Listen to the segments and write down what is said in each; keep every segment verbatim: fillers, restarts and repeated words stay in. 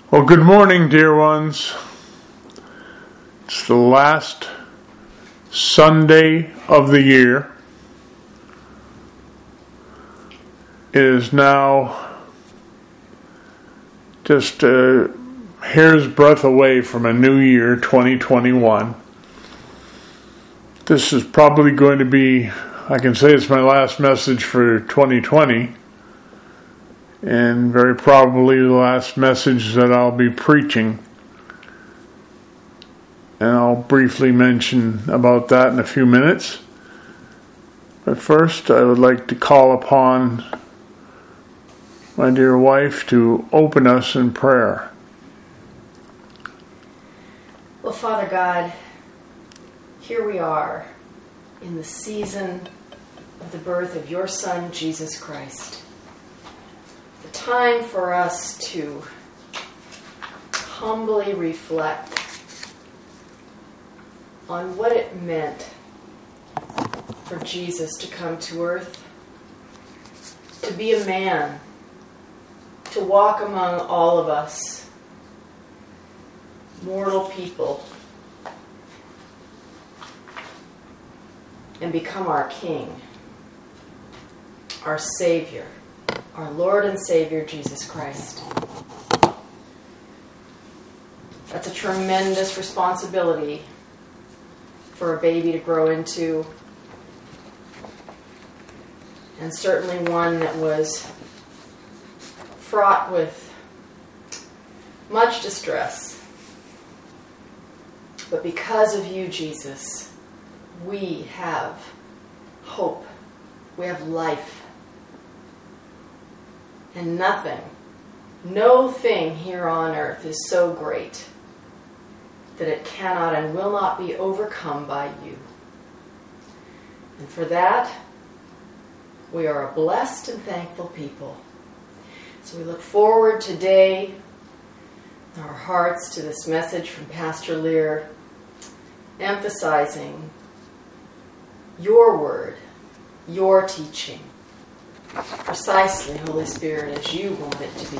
Well, good morning, dear ones. It's the last Sunday of the year. It is now just a hair's breadth away from a new year, twenty twenty-one. This is probably going to be, I can say it's my last message for twenty twenty. And very probably the last message that I'll be preaching. And I'll briefly mention about that in a few minutes. But first, I would like to call upon my dear wife to open us in prayer. Well, Father God, here we are in the season of the birth of your Son, Jesus Christ. The time for us to humbly reflect on what it meant for Jesus to come to earth, to be a man, to walk among all of us, mortal people, and become our King, our Savior, our Lord and Savior, Jesus Christ. That's a tremendous responsibility for a baby to grow into, and certainly one that was fraught with much distress. But because of you, Jesus, we have hope. We have life. And nothing, no thing here on earth is so great that it cannot and will not be overcome by you. And for that, we are a blessed and thankful people. So we look forward today, in our hearts, to this message from Pastor Lear, emphasizing your word, your teaching, precisely, Holy Spirit, as you want it to be.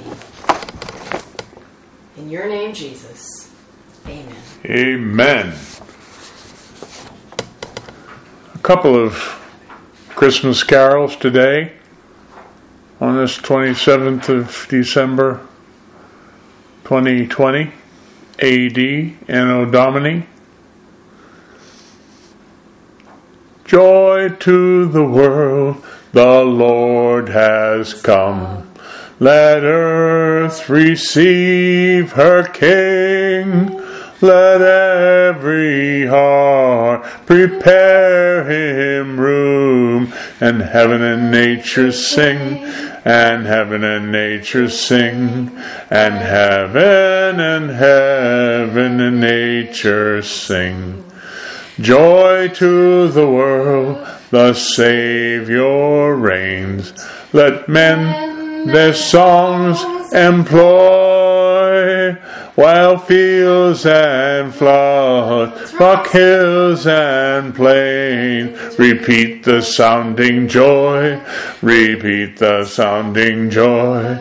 In your name, Jesus. Amen. Amen. A couple of Christmas carols today on this twenty-seventh of December, twenty twenty, A D, Anno Domini. Joy to the world, the Lord has come. Let earth receive her King. Let every heart prepare him room. And heaven and nature sing. And heaven and nature sing. And heaven and heaven and nature sing. Joy to the world, the Savior reigns. Let men their songs employ, while fields and floods, rock hills and plain, repeat the sounding joy, repeat the sounding joy,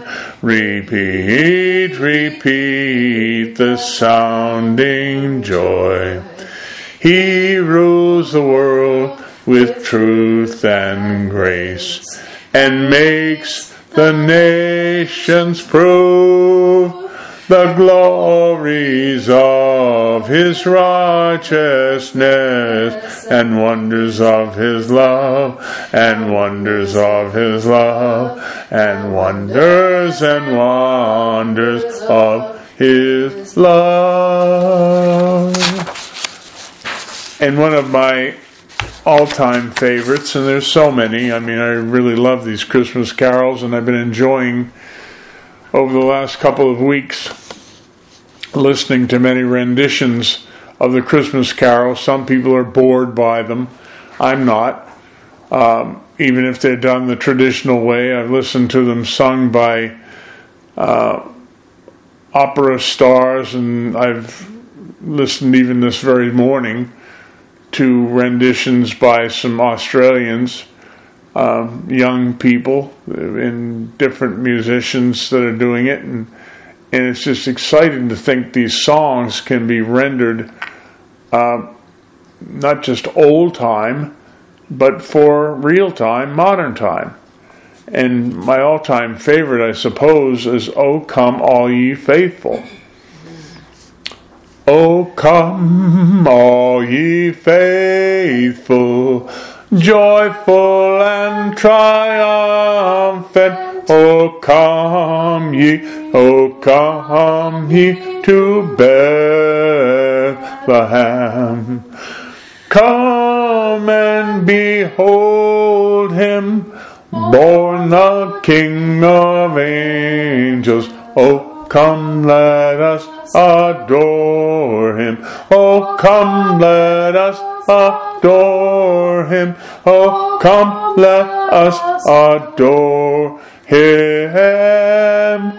repeat, repeat the sounding joy. He rules the world with truth and grace, and makes the nations prove the glories of his righteousness, and wonders of his love, and wonders of his love, and wonders and wonders of his love. And one of my all-time favorites, and there's so many, I mean, I really love these Christmas carols, and I've been enjoying, over the last couple of weeks, listening to many renditions of the Christmas carols. Some people are bored by them. I'm not. Um, even if they're done the traditional way, I've listened to them sung by uh, opera stars, and I've listened even this very morning to renditions by some Australians, um, young people, and different musicians that are doing it, and And it's just exciting to think these songs can be rendered uh, not just old time, but for real time, modern time. And my all-time favorite, I suppose, is "O Come All Ye Faithful." O come all ye faithful, joyful and triumphant. O come ye, O come ye to Bethlehem. Come and behold him, born the King of angels. O come, let us adore him. Oh, come, let us adore him. Oh, come, let us adore him.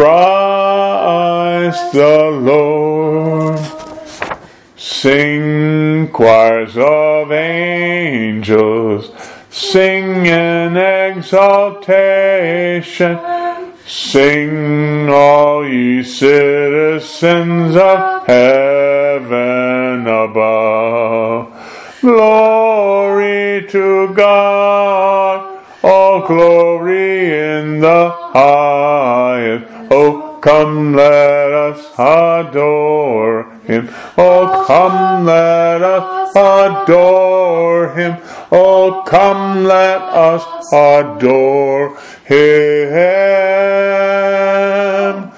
Christ the Lord. Sing, choirs of angels, sing in exaltation. Sing, all ye citizens of heaven above. Glory to God, all glory in the highest. Oh, come, let us adore him. Oh, come, let us adore him. Oh, come, let us adore him.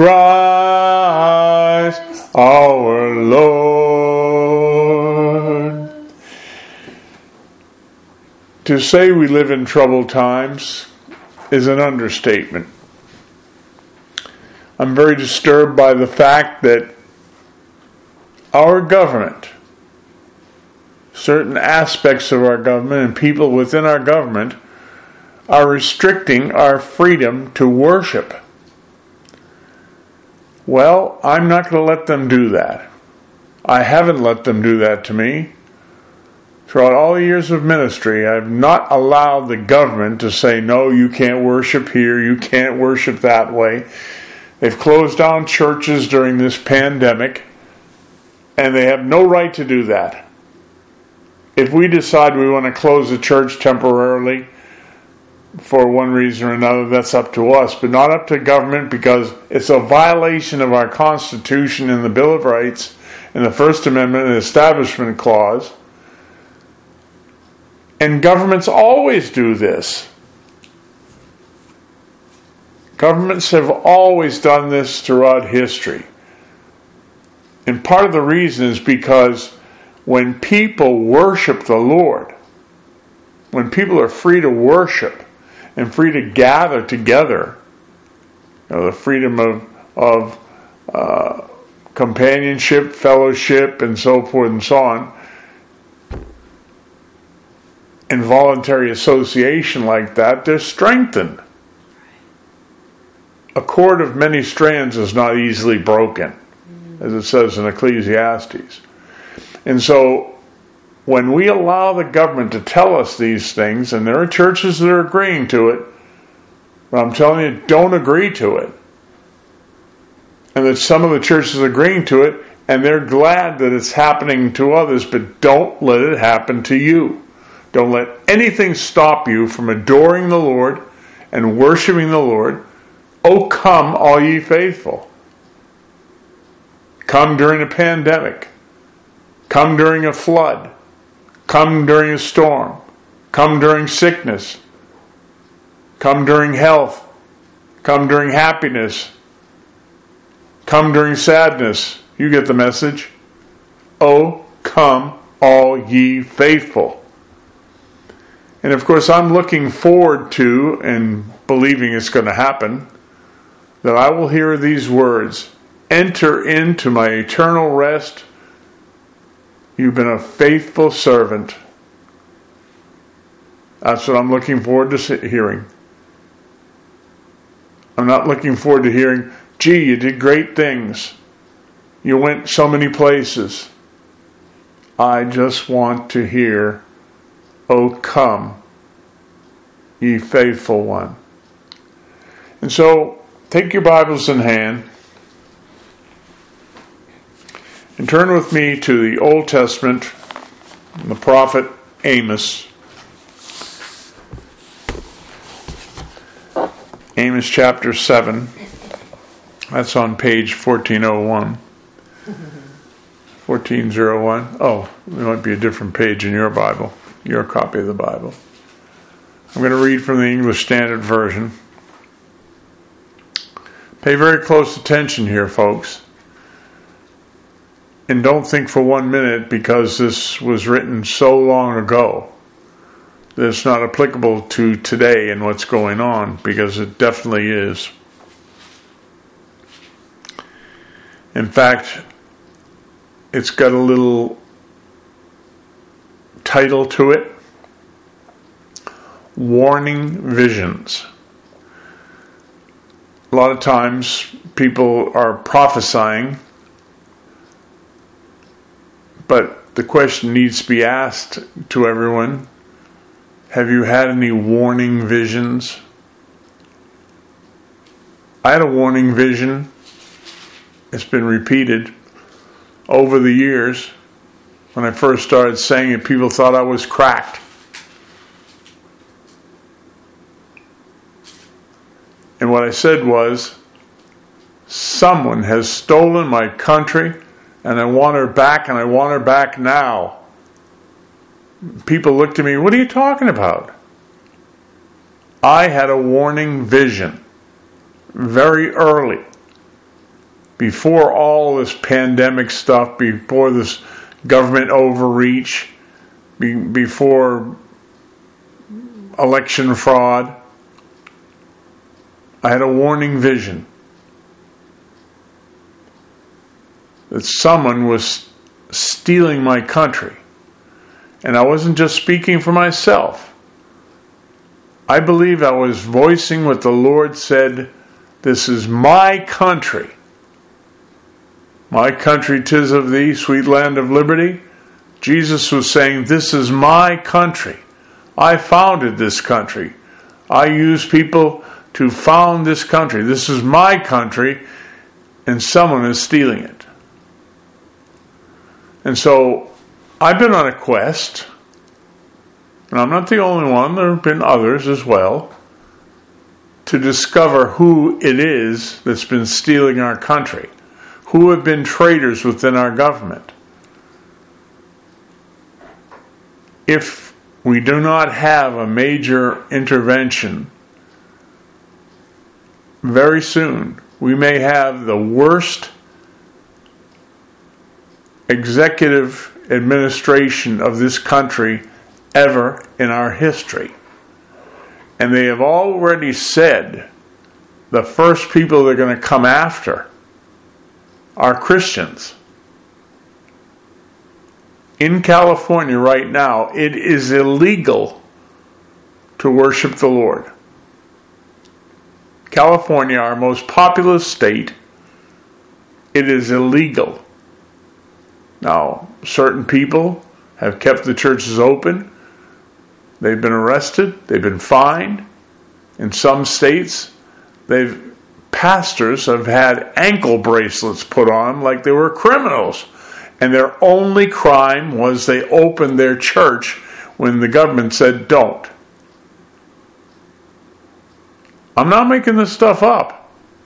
Christ our Lord. To say we live in troubled times is an understatement. I'm very disturbed by the fact that our government, certain aspects of our government and people within our government, are restricting our freedom to worship. Well, I'm not going to let them do that. I haven't let them do that to me. Throughout all the years of ministry, I've not allowed the government to say, no, you can't worship here, you can't worship that way. They've closed down churches during this pandemic, and they have no right to do that. If we decide we want to close the church temporarily for one reason or another, that's up to us, but not up to government, because it's a violation of our Constitution and the Bill of Rights and the First Amendment and the Establishment Clause. And governments always do this. Governments have always done this throughout history. And part of the reason is because when people worship the Lord, when people are free to worship and free to gather together, you know, the freedom of, of uh, companionship, fellowship, and so forth and so on, and voluntary association like that, they're strengthened. A cord of many strands is not easily broken, as it says in Ecclesiastes. And so, when we allow the government to tell us these things, and there are churches that are agreeing to it, but I'm telling you, don't agree to it. And that some of the churches are agreeing to it, and they're glad that it's happening to others, but don't let it happen to you. Don't let anything stop you from adoring the Lord and worshiping the Lord. Oh, come, all ye faithful. Come during a pandemic. Come during a flood. Come during a storm. Come during sickness. Come during health. Come during happiness. Come during sadness. You get the message. Oh, come, all ye faithful. And of course, I'm looking forward to, and believing it's going to happen, that I will hear these words: enter into my eternal rest. You've been a faithful servant. That's what I'm looking forward to hearing. I'm not looking forward to hearing, gee, you did great things. You went so many places. I just want to hear, oh, come, ye faithful one. And so, take your Bibles in hand. And turn with me to the Old Testament, the prophet Amos. Amos chapter seven. That's on page fourteen oh one. fourteen oh one. Oh, it might be a different page in your Bible, your copy of the Bible. I'm going to read from the English Standard Version. Pay very close attention here, folks. And don't think for one minute, because this was written so long ago, that it's not applicable to today and what's going on, because it definitely is. In fact, it's got a little title to it: Warning Visions. A lot of times people are prophesying, but the question needs to be asked to everyone: have you had any warning visions? I had a warning vision. It's been repeated over the years. When I first started saying it, people thought I was cracked. And what I said was, someone has stolen my country, and I want her back, and I want her back now. People looked at me, what are you talking about? I had a warning vision very early, before all this pandemic stuff, before this government overreach, be, before election fraud. I had a warning vision that someone was stealing my country. And I wasn't just speaking for myself. I believe I was voicing what the Lord said: this is my country. My country 'tis of thee, sweet land of liberty. Jesus was saying, this is my country. I founded this country. I used people to found this country. This is my country, and someone is stealing it. And so I've been on a quest, and I'm not the only one, there have been others as well, to discover who it is that's been stealing our country, who have been traitors within our government. If we do not have a major intervention very soon, we may have the worst executive administration of this country ever in our history. And they have already said the first people they're going to come after are Christians. In California right now, it is illegal to worship the Lord. California, our most populous state, it is illegal. Now, certain people have kept the churches open. They've been arrested. They've been fined. In some states, they've pastors have had ankle bracelets put on them like they were criminals. And their only crime was they opened their church when the government said don't. I'm not making this stuff up.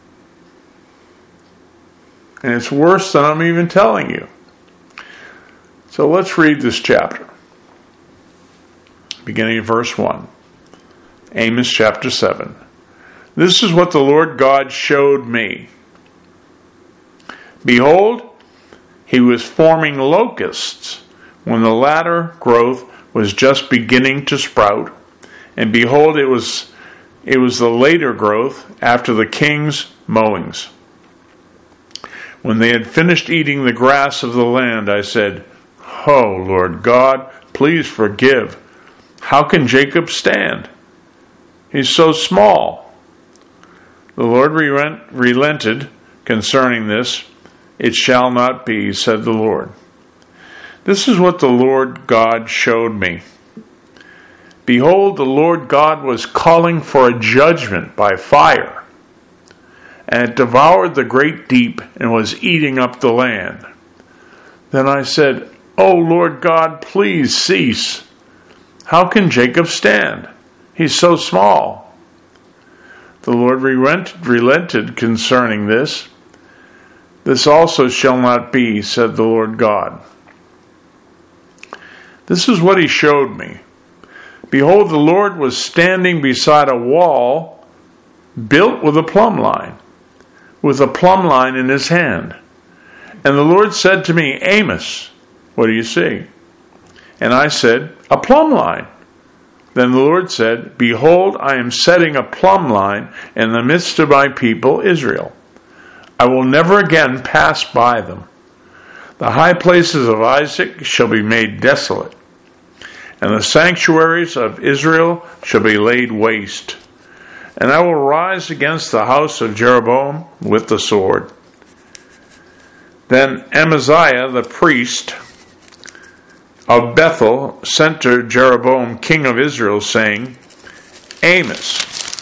And it's worse than I'm even telling you. So let's read this chapter. Beginning at verse one. Amos chapter seven. This is what the Lord God showed me. Behold, he was forming locusts when the latter growth was just beginning to sprout. And behold, it was it was the later growth after the king's mowings. When they had finished eating the grass of the land, I said, "Oh, Lord God, please forgive. How can Jacob stand? He's so small." The Lord relented concerning this. "It shall not be," said the Lord. This is what the Lord God showed me. Behold, the Lord God was calling for a judgment by fire, and it devoured the great deep and was eating up the land. Then I said, O Lord God, please cease. How can Jacob stand? He's so small. The Lord relented concerning this. This also shall not be, said the Lord God. This is what he showed me. Behold, the Lord was standing beside a wall built with a plumb line, with a plumb line in his hand. And the Lord said to me, Amos, what do you see? And I said, a plumb line. Then the Lord said, Behold, I am setting a plumb line in the midst of my people Israel. I will never again pass by them. The high places of Isaac shall be made desolate, and the sanctuaries of Israel shall be laid waste. And I will rise against the house of Jeroboam with the sword. Then Amaziah the priest of Bethel sent to Jeroboam king of Israel, saying, Amos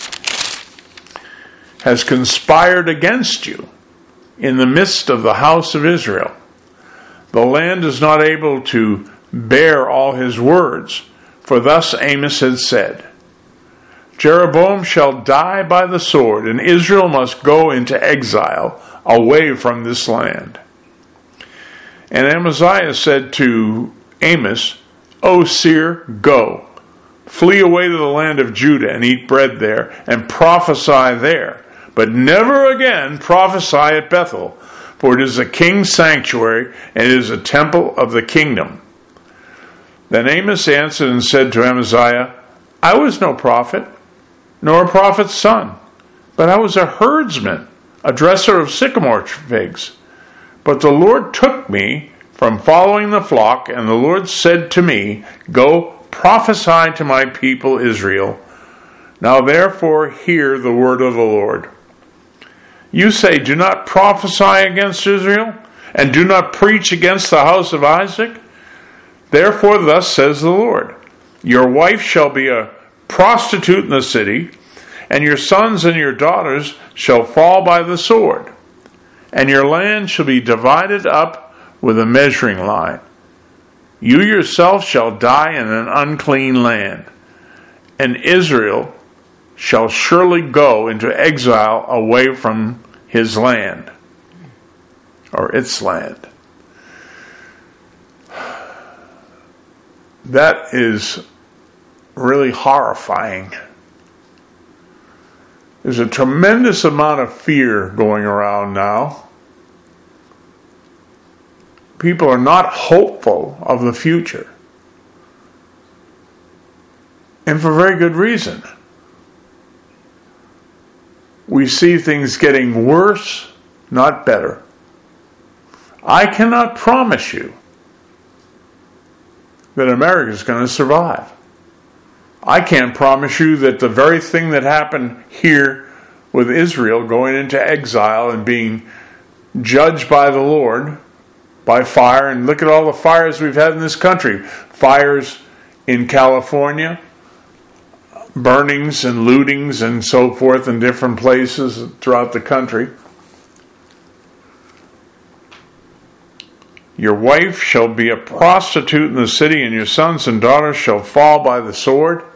has conspired against you in the midst of the house of Israel. The land is not able to bear all his words, for thus Amos had said, Jeroboam shall die by the sword, and Israel must go into exile away from this land. And Amaziah said to Amos, O seer, go, flee away to the land of Judah and eat bread there, and prophesy there, but never again prophesy at Bethel, for it is a king's sanctuary, and it is a temple of the kingdom. Then Amos answered and said to Amaziah, I was no prophet, nor a prophet's son, but I was a herdsman, a dresser of sycamore figs. But the Lord took me from following the flock, and the Lord said to me, Go, prophesy to my people Israel. Now therefore hear the word of the Lord. You say, Do not prophesy against Israel, and do not preach against the house of Isaac. Therefore thus says the Lord, Your wife shall be a prostitute in the city, and your sons and your daughters shall fall by the sword, and your land shall be divided up with a measuring line. You yourself shall die in an unclean land, and Israel shall surely go into exile away from his land, or its land. That is really horrifying. There's a tremendous amount of fear going around now. People are not hopeful of the future. And for very good reason. We see things getting worse, not better. I cannot promise you that America is going to survive. I can't promise you that the very thing that happened here with Israel going into exile and being judged by the Lord by fire, and look at all the fires we've had in this country. Fires in California, burnings and lootings and so forth in different places throughout the country. Your wife shall be a prostitute in the city, and your sons and daughters shall fall by the sword.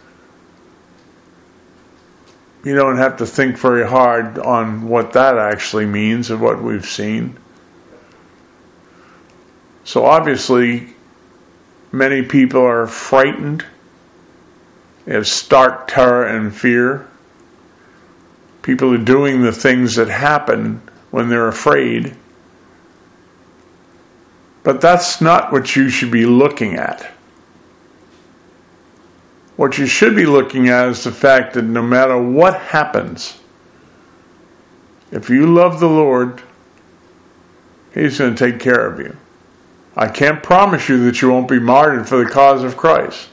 You don't have to think very hard on what that actually means and what we've seen. So obviously, many people are frightened. They have stark terror and fear. People are doing the things that happen when they're afraid. But that's not what you should be looking at. What you should be looking at is the fact that no matter what happens, if you love the Lord, He's going to take care of you. I can't promise you that you won't be martyred for the cause of Christ.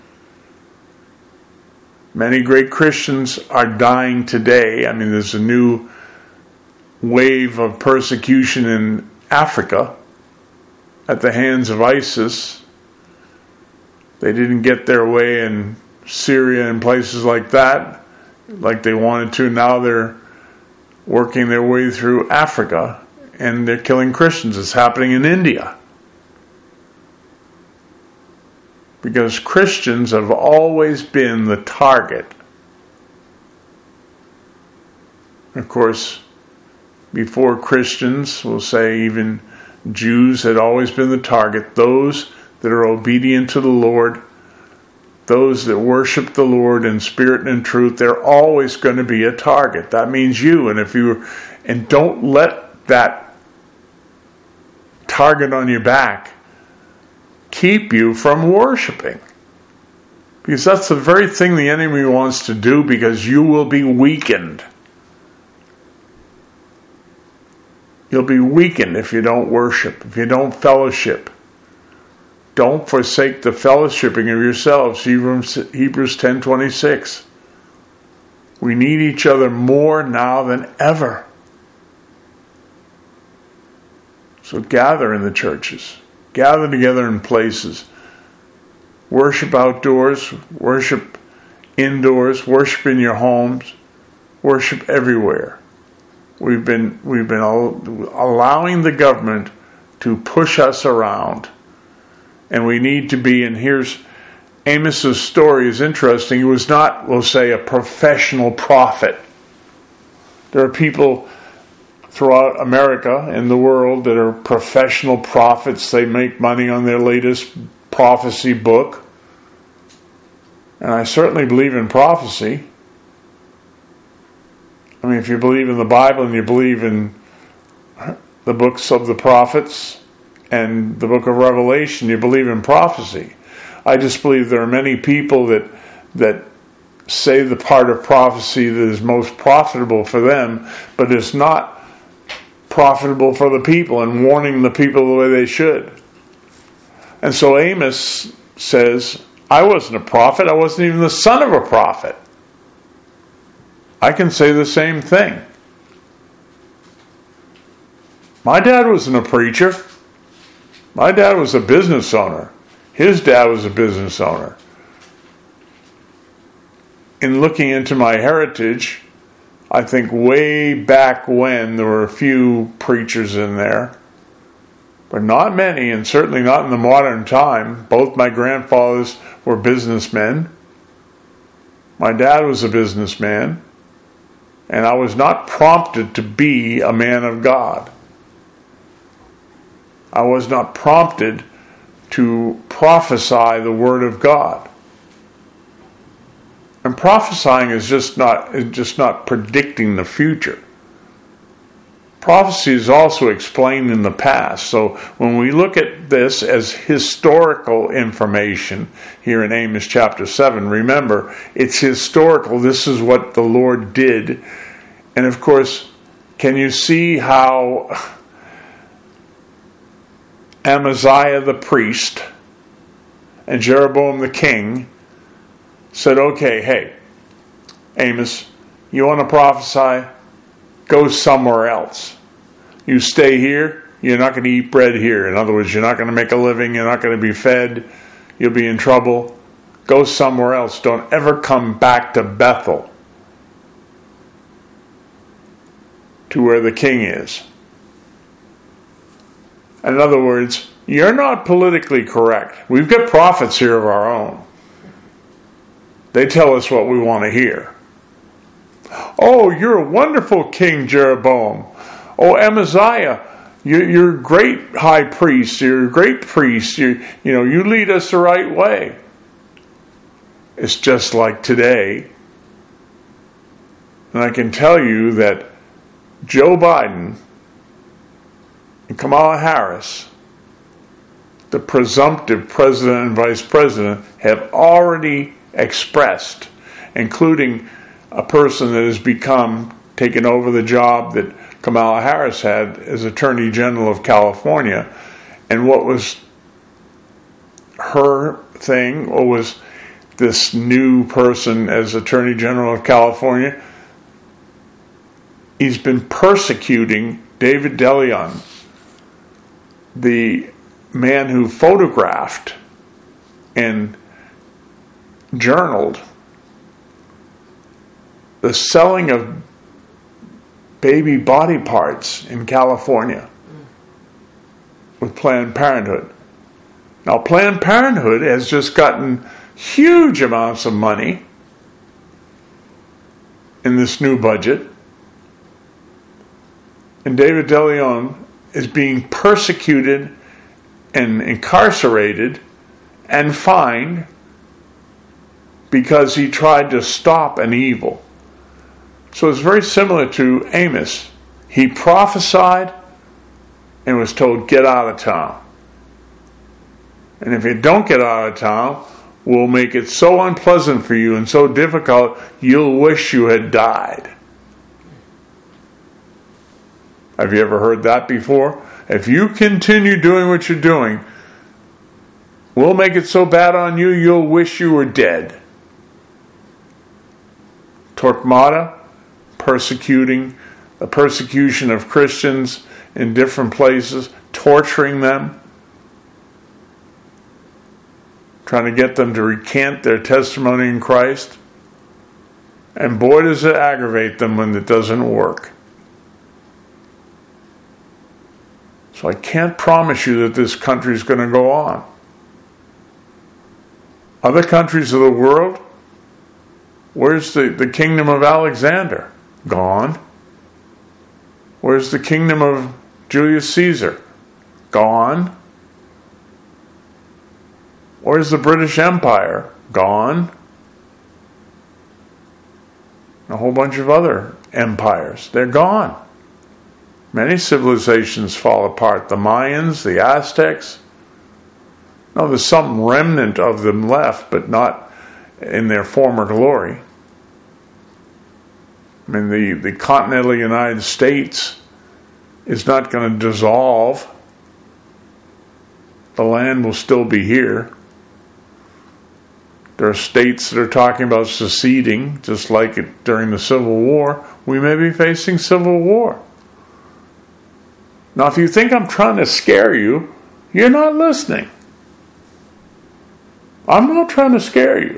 Many great Christians are dying today. I mean, there's a new wave of persecution in Africa at the hands of ISIS. They didn't get their way in Syria and places like that, like they wanted to. Now they're working their way through Africa, and they're killing Christians. It's happening in India. Because Christians have always been the target. Of course, before Christians, we'll say even Jews had always been the target. Those that are obedient to the Lord, those that worship the Lord in spirit and in truth, they're always going to be a target. That means you. And if you and don't let that target on your back keep you from worshiping. Because that's the very thing the enemy wants to do, because you will be weakened. You'll be weakened if you don't worship, if you don't fellowship. Don't forsake the fellowshipping of yourselves. Hebrews ten twenty-six. We need each other more now than ever. So gather in the churches. Gather together in places. Worship outdoors. Worship indoors. Worship in your homes. Worship everywhere. We've been we've been allowing the government to push us around. And we need to be, and here's Amos's story is interesting. He was not, we'll say, a professional prophet. There are people throughout America and the world that are professional prophets. They make money on their latest prophecy book. And I certainly believe in prophecy. I mean, if you believe in the Bible and you believe in the books of the prophets and the book of Revelation, you believe in prophecy. I just believe there are many people that that say the part of prophecy that is most profitable for them, but it's not profitable for the people and warning the people the way they should. And so Amos says, I wasn't a prophet. I wasn't even the son of a prophet. I can say the same thing. My dad wasn't a preacher. My dad was a business owner. His dad was a business owner. In looking into my heritage, I think way back when there were a few preachers in there, but not many, and certainly not in the modern time. Both my grandfathers were businessmen. My dad was a businessman, and I was not prompted to be a man of God. I was not prompted to prophesy the word of God. And prophesying is just not is just not predicting the future. Prophecy is also explained in the past. So when we look at this as historical information here in Amos chapter seven, remember, it's historical. This is what the Lord did. And of course, can you see how Amaziah the priest and Jeroboam the king said, okay, hey, Amos, you want to prophesy? Go somewhere else. You stay here, you're not going to eat bread here. In other words, you're not going to make a living, you're not going to be fed, you'll be in trouble. Go somewhere else. Don't ever come back to Bethel, to where the king is. In other words, you're not politically correct. We've got prophets here of our own. They tell us what we want to hear. Oh, you're a wonderful King Jeroboam. Oh, Amaziah, you're, you're a great high priest. You're a great priest. You, you know, you lead us the right way. It's just like today. And I can tell you that Joe Biden and Kamala Harris, the presumptive president and vice president, have already expressed, including a person that has become, taken over the job that Kamala Harris had as Attorney General of California. And what was her thing, or was this new person as Attorney General of California? He's been persecuting David DeLeon, the man who photographed and journaled the selling of baby body parts in California with Planned Parenthood. Now, Planned Parenthood has just gotten huge amounts of money in this new budget. And David DeLeon is being persecuted and incarcerated and fined because he tried to stop an evil. So it's very similar to Amos. He prophesied and was told, get out of town. And if you don't get out of town, we'll make it so unpleasant for you and so difficult, you'll wish you had died. Have you ever heard that before? If you continue doing what you're doing, we'll make it so bad on you, you'll wish you were dead. Torquemada, persecuting, the persecution of Christians in different places, torturing them, trying to get them to recant their testimony in Christ. And boy, does it aggravate them when it doesn't work. So I can't promise you that this country is going to go on. Other countries of the world, where's the, the kingdom of Alexander? Gone. Where's the kingdom of Julius Caesar? Gone. Where's the British Empire? Gone. A whole bunch of other empires. They're gone. Many civilizations fall apart. The Mayans, the Aztecs. No, there's some remnant of them left, but not in their former glory. I mean, the, the continental United States is not going to dissolve. The land will still be here. There are states that are talking about seceding, just like it during the Civil War. We may be facing civil war. Now, if you think I'm trying to scare you, you're not listening. I'm not trying to scare you.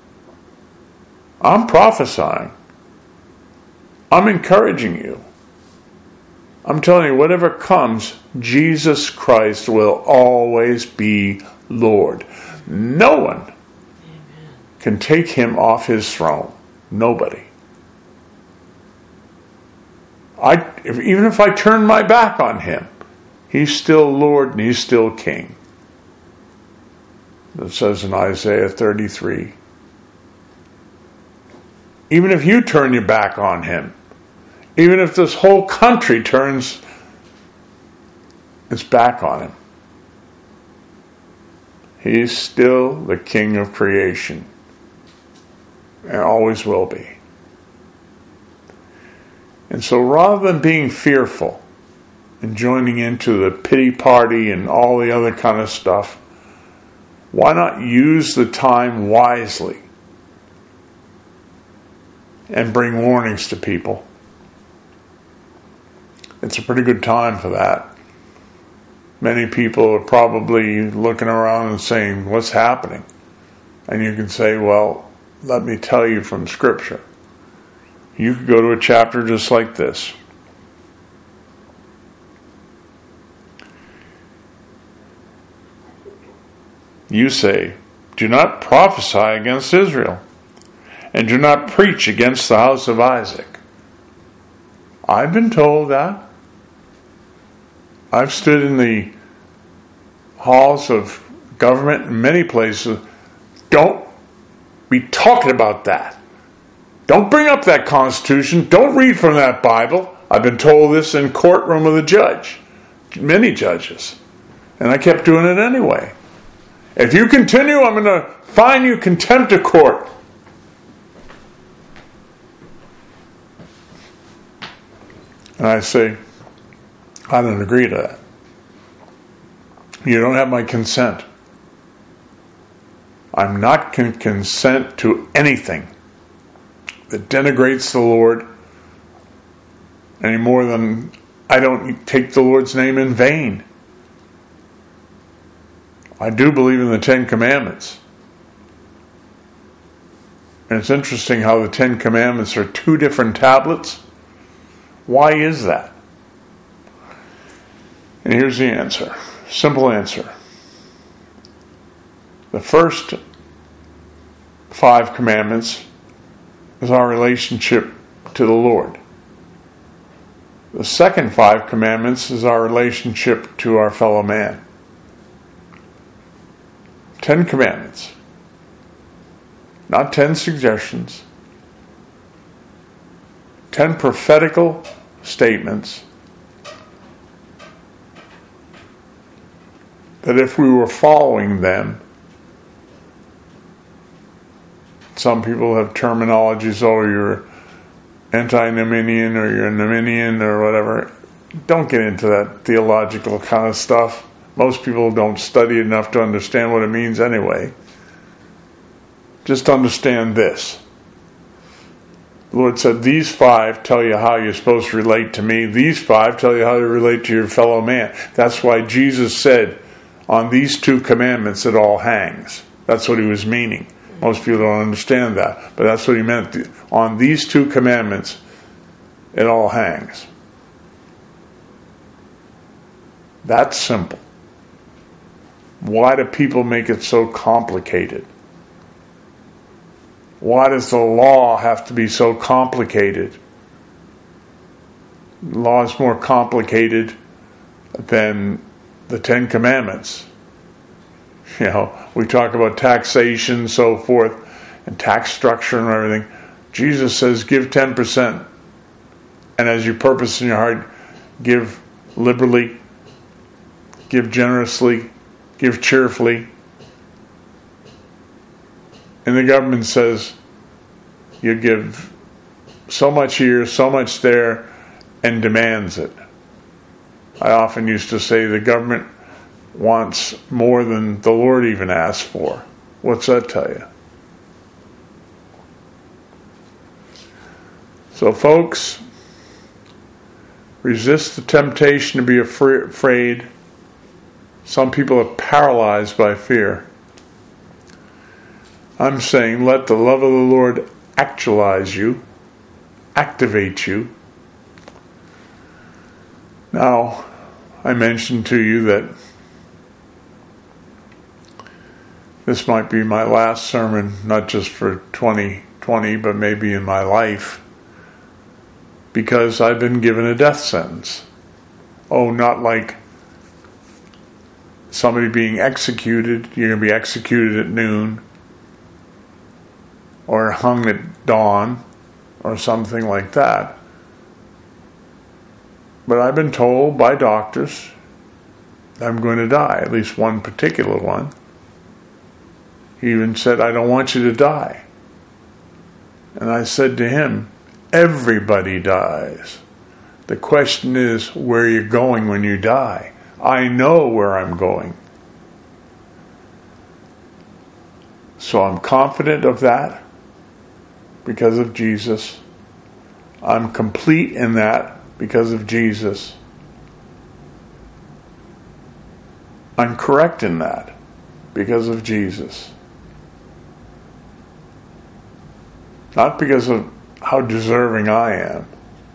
I'm prophesying. I'm encouraging you. I'm telling you, whatever comes, Jesus Christ will always be Lord. No one Amen. Can take him off his throne. Nobody. I, if, even if I turn my back on him, he's still Lord and he's still King. It says in Isaiah thirty-three. Even if you turn your back on him, even if this whole country turns its back on him, he's still the King of creation and always will be. And so rather than being fearful and joining into the pity party and all the other kind of stuff, why not use the time wisely and bring warnings to people? It's a pretty good time for that. Many people are probably looking around and saying, what's happening? And you can say, well, let me tell you from Scripture. You could go to a chapter just like this. You say, do not prophesy against Israel, and do not preach against the house of Isaac. I've been told that. I've stood in the halls of government in many places. Don't be talking about that. Don't bring up that Constitution. Don't read from that Bible. I've been told this in courtroom of the judge. Many judges. And I kept doing it anyway. If you continue, I'm going to fine you contempt of court. And I say, I don't agree to that. You don't have my consent. I'm not going to consent to anything that denigrates the Lord any more than I don't take the Lord's name in vain. I do believe in the Ten Commandments. And it's interesting how the Ten Commandments are two different tablets. Why is that? And here's the answer. Simple answer. The first five commandments is our relationship to the Lord. The second five commandments is our relationship to our fellow man. Ten commandments. Not ten suggestions. Ten prophetical statements that if we were following them, some people have terminologies, oh, you're anti-Nominian or you're Nominian or whatever. Don't get into that theological kind of stuff. Most people don't study enough to understand what it means anyway. Just understand this. The Lord said, these five tell you how you're supposed to relate to me. These five tell you how to relate to your fellow man. That's why Jesus said, on these two commandments it all hangs. That's what he was meaning. Most people don't understand that, but that's what he meant. On these two commandments, it all hangs. That's simple. Why do people make it so complicated? Why does the law have to be so complicated? The law is more complicated than the Ten Commandments. You know, we talk about taxation and so forth, and tax structure and everything. Jesus says, give ten percent. And as you purpose in your heart, give liberally, give generously, give cheerfully. And the government says, you give so much here, so much there, and demands it. I often used to say the government wants more than the Lord even asked for. What's that tell you? So folks, resist the temptation to be afraid. Some people are paralyzed by fear. I'm saying let the love of the Lord actualize you, activate you. Now, I mentioned to you that this might be my last sermon, not just for twenty twenty, but maybe in my life, because I've been given a death sentence. Oh, not like somebody being executed. You're going to be executed at noon, or hung at dawn, or something like that. But I've been told by doctors I'm going to die, at least one particular one. He even said, I don't want you to die. And I said to him, everybody dies. The question is, where are you going when you die? I know where I'm going. So I'm confident of that because of Jesus. I'm complete in that because of Jesus. I'm correct in that because of Jesus. Not because of how deserving I am,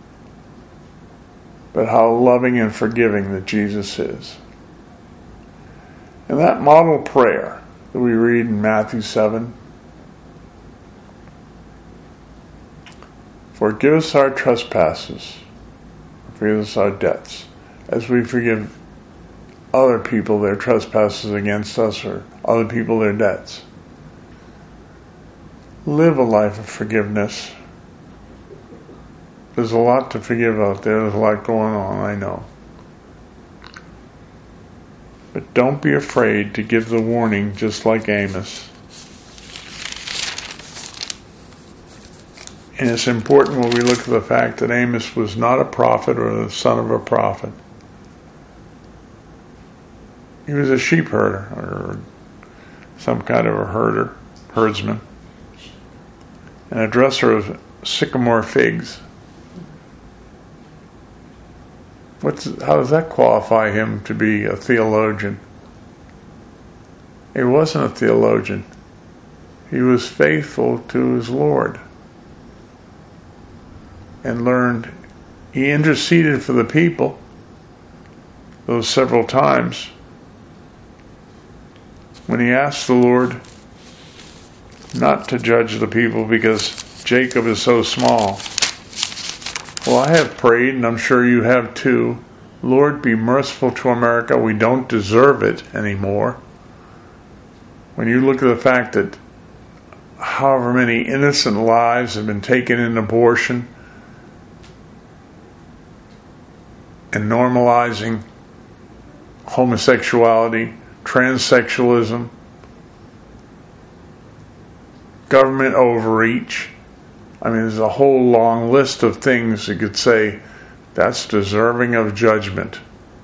but how loving and forgiving that Jesus is. And that model prayer that we read in Matthew seven, forgive us our trespasses, forgive us our debts, as we forgive other people their trespasses against us, or other people their debts. Live a life of forgiveness. There's a lot to forgive out there. There's a lot going on, I know. But don't be afraid to give the warning, just like Amos. And it's important when we look at the fact that Amos was not a prophet or the son of a prophet. He was a sheep herder, or some kind of a herder, herdsman, and a dresser of sycamore figs. What's, how does that qualify him to be a theologian? He wasn't a theologian. He was faithful to his Lord and learned. He interceded for the people those several times. when he asked the Lord not to judge the people because Jacob is so small. Well, I have prayed, and I'm sure you have too, Lord, be merciful to America. We don't deserve it anymore. When you look at the fact that however many innocent lives have been taken in abortion and normalizing homosexuality, transsexualism, government overreach. I mean, there's a whole long list of things you could say that's deserving of judgment.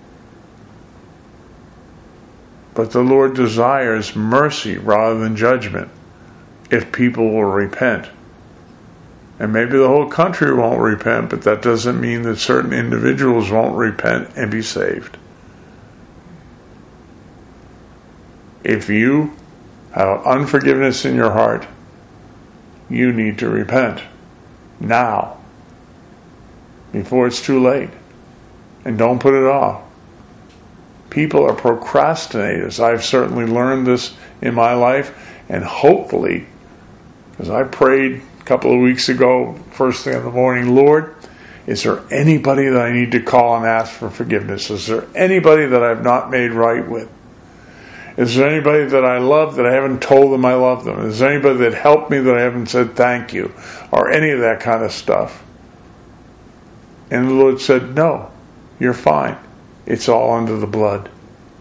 But the Lord desires mercy rather than judgment if people will repent. And maybe the whole country won't repent, but that doesn't mean that certain individuals won't repent and be saved. If you have unforgiveness in your heart, you need to repent now, before it's too late. And don't put it off. People are procrastinators. I've certainly learned this in my life, and hopefully, because I prayed a couple of weeks ago, first thing in the morning, Lord, is there anybody that I need to call and ask for forgiveness? Is there anybody that I've not made right with? Is there anybody that I love that I haven't told them I love them? Is there anybody that helped me that I haven't said thank you? Or any of that kind of stuff? And the Lord said, no, you're fine. It's all under the blood.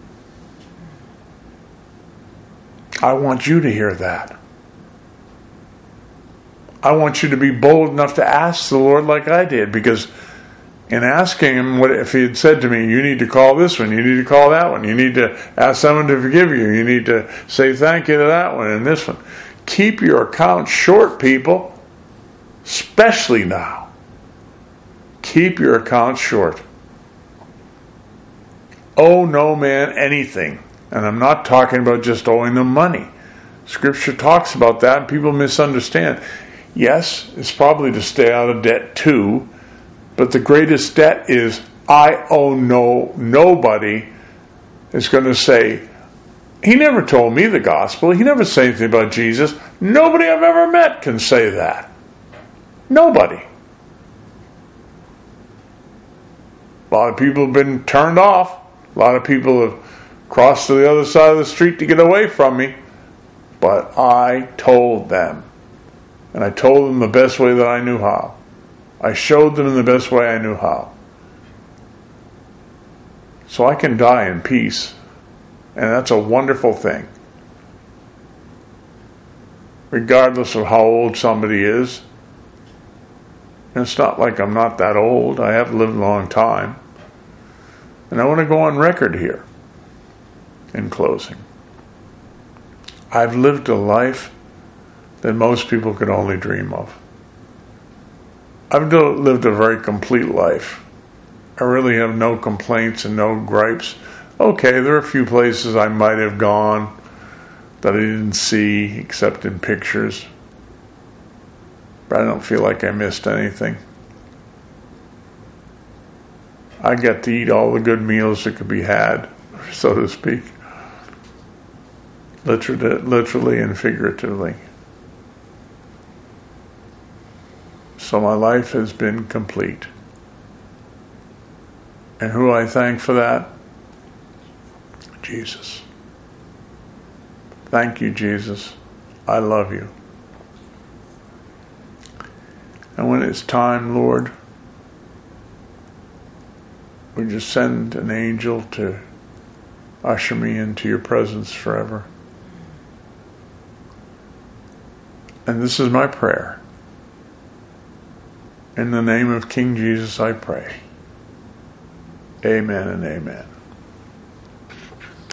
I want you to hear that. I want you to be bold enough to ask the Lord like I did, because in asking him, what if he had said to me, you need to call this one, you need to call that one, you need to ask someone to forgive you, you need to say thank you to that one and this one. Keep your account short, people, especially now. Keep your account short. Owe no man anything. And I'm not talking about just owing them money. Scripture talks about that and people misunderstand. Yes, it's probably to stay out of debt too, but the greatest debt is I owe no nobody is going to say, he never told me the gospel. He never said anything about Jesus. Nobody I've ever met can say that. Nobody. A lot of people have been turned off. A lot of people have crossed to the other side of the street to get away from me. But I told them. And I told them the best way that I knew how. I showed them in the best way I knew how. So I can die in peace. And that's a wonderful thing. Regardless of how old somebody is. And it's not like I'm not that old. I have lived a long time. And I want to go on record here in closing. I've lived a life that most people could only dream of. I've lived a very complete life. I really have no complaints and no gripes. Okay, there are a few places I might have gone that I didn't see except in pictures. But I don't feel like I missed anything. I got to eat all the good meals that could be had, so to speak. Literally, literally and figuratively. So my life has been complete. And who I thank for that? Jesus. Thank you, Jesus. I love you. And when it's time, Lord, would you send an angel to usher me into your presence forever? And this is my prayer. In the name of King Jesus I pray. Amen and amen.